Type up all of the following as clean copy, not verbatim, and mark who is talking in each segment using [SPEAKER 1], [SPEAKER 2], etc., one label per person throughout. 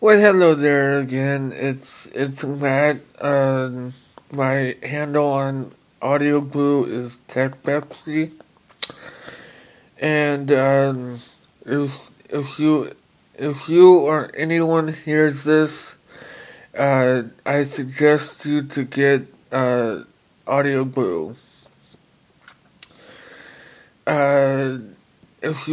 [SPEAKER 1] Well, hello there again. It's Matt. My handle on Audio Glue is Tech Pepsi, and if if you if you or anyone hears this, I suggest you to get Audio Glue. Uh, if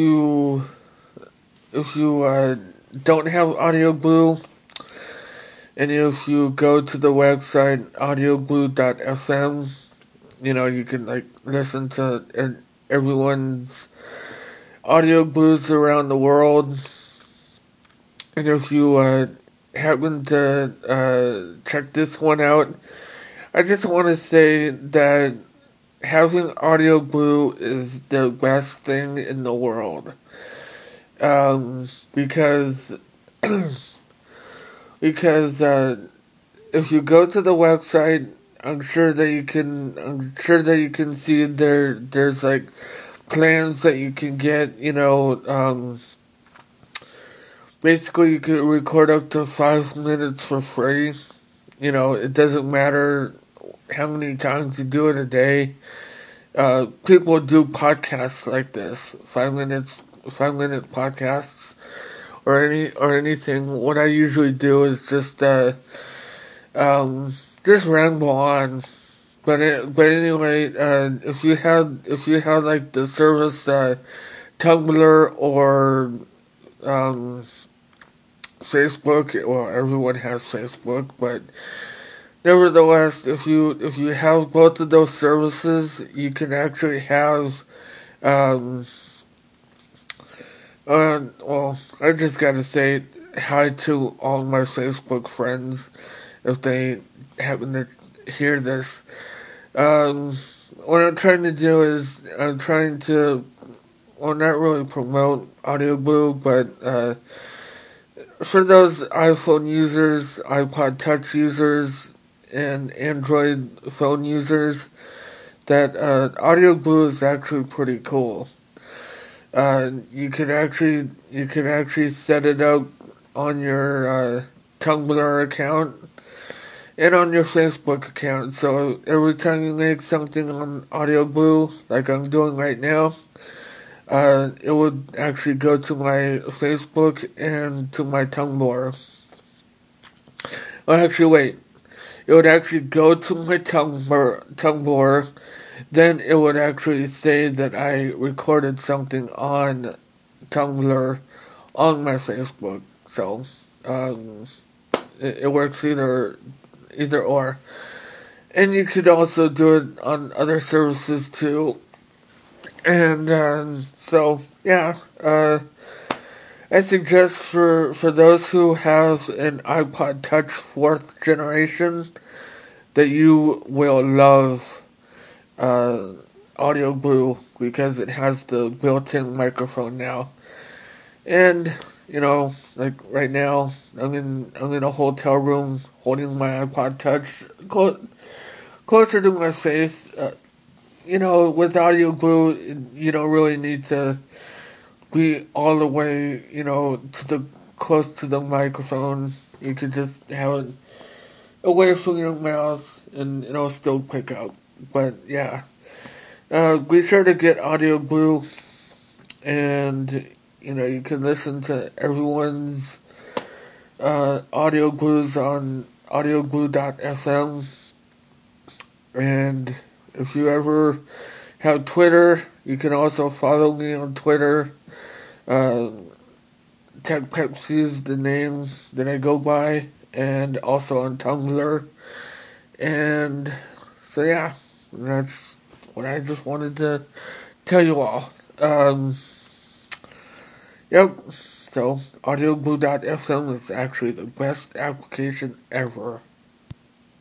[SPEAKER 1] you don't have Audio Glue, and if you go to the website audioglue.fm, you can listen to everyone's audio glues around the world. And if you happen to check this one out, I just want to say that having audio glue is the best thing in the world. Because because if you go to the website, I'm sure that you can see there's plans that you can get, basically you can record up to 5 minutes for free. It doesn't matter how many times you do it a day. People do podcasts like this, 5 minute podcasts, or anything. What I usually do is just ramble on. But anyway, if you have like the service Tumblr or um, Facebook, well, everyone has Facebook, but nevertheless, if you have both of those services, you can actually have um, well, I just gotta say hi to all my Facebook friends if they happen to hear this. Um, what I'm trying to do is I'm trying to, well, not really promote Audio Glue, but for those iPhone users, iPod Touch users, and Android phone users, that Audio Glue is actually pretty cool. You could actually set it up on your Tumblr account and on your Facebook account. So every time you make something on Audio Glue, like I'm doing right now, it would actually go to my Facebook and to my Tumblr. Oh, actually, wait. It would actually go to my Tumblr. Then it would actually say that I recorded something on Tumblr on my Facebook. So, um, it works either or. And you could also do it on other services too. And so, yeah, I suggest for those who have an iPod Touch 4th generation that you will love uh, Audio Glue because it has the built-in microphone now. And like right now, I'm in a hotel room holding my iPod Touch closer to my face. With Audio Glue, you don't really need to be all the way, to the close to the microphone. You could just have it away from your mouth, and it'll still pick up. But yeah, be sure to get Audio Glue, and you can listen to everyone's Audio Glues on audioglue.fm. And if you ever have Twitter, you can also follow me on Twitter. Uh, Tech Pepsi is the name that I go by, and also on Tumblr. And so yeah, that's what I just wanted to tell you all. Yep. So audioglue.fm is actually the best application ever.